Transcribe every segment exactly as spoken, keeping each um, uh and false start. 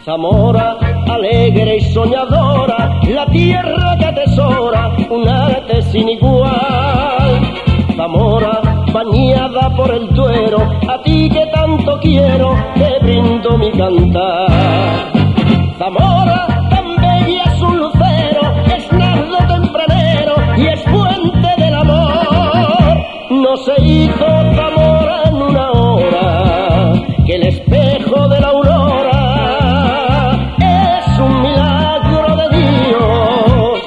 Zamora, alegre y soñadora, la tierra que atesora un arte sin igual. Zamora, bañada por el Duero, a ti que tanto quiero, te brindo mi cantar. Zamora, tan bella es un lucero, es nardo tempranero y es fuente del amor. No se hizo Zamora en una hora, que el espejo de la aurora es un milagro de Dios.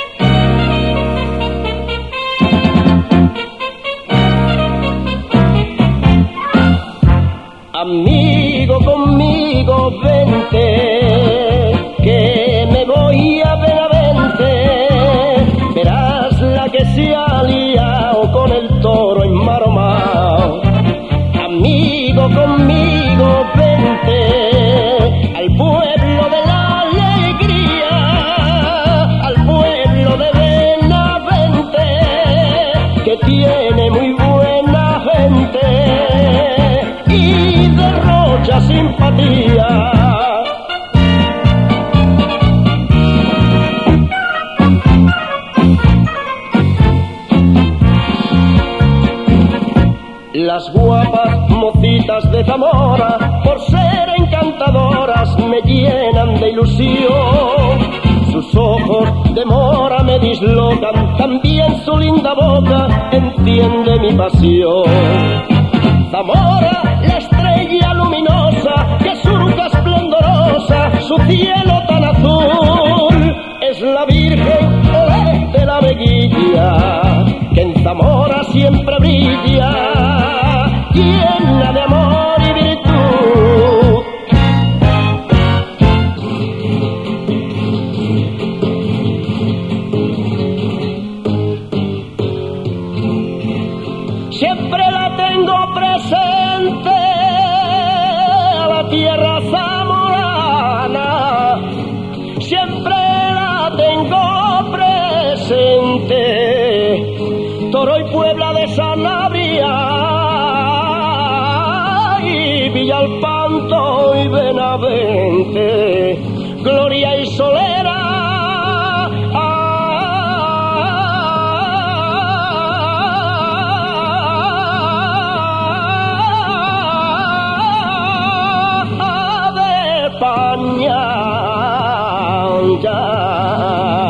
Amigo, conmigo vente, que me voy a Benavente. Verás la que se ha liado con el toro enmaromao. Amigo, conmigo vente al pueblo de la alegría, al pueblo de Benavente, que tiene muy buena gente y derrocha simpatía. Las guapas mocitas de Zamora, por ser encantadoras, me llenan de ilusión. Sus ojos de mora me dislocan, también su linda boca entiende mi pasión. Zamora, la estrella luminosa que surca esplendorosa su cielo tan azul, es la Virgen olé de la Veguilla, que en Zamora siempre brilla, llena de amor y virtud. Siempre la tengo presente, a la tierra zamorana, siempre la tengo presente, Toro y Puebla de Sanabria, y Villalpanto y Benavente, Gloria y Solera. Ya